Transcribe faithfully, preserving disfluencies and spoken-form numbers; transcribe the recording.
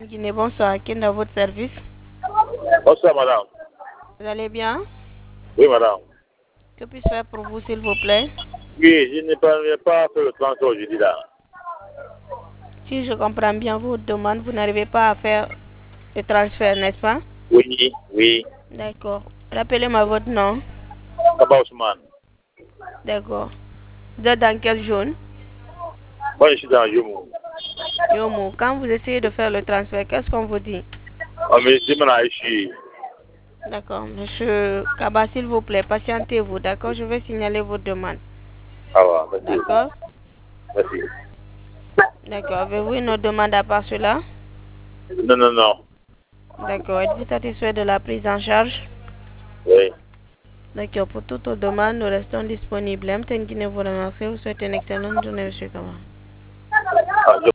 Guinée, bonsoir. Qui est dans votre service? Bonsoir, madame. Vous allez bien? Oui, madame. Que puis-je faire pour vous, s'il vous plaît? Oui, je n'ai pas, pas fait le transfert aujourd'hui là. Si je comprends bien votre demande, vous n'arrivez pas à faire le transfert, n'est-ce pas? Oui, oui. D'accord. Rappelez-moi votre nom. Papa Ousmane. D'accord. Vous êtes dans quelle zone? Moi, je suis dans Yomou. Yomo. Quand vous essayez de faire le transfert, qu'est-ce qu'on vous dit? On me dit maintenant, je suis. D'accord. Monsieur Kaba, s'il vous plaît, patientez-vous. D'accord, je vais signaler votre demande. Ah ouais, merci. D'accord? Merci. D'accord. Avez-vous une autre demande à part cela? Non, non, non. D'accord. Êtes-vous satisfait de la prise en charge? Oui. D'accord. Pour toute autre demande, nous restons disponibles. M T N Guinée vous remercie. Vous souhaite une excellente journée, monsieur Kaba. Ah, je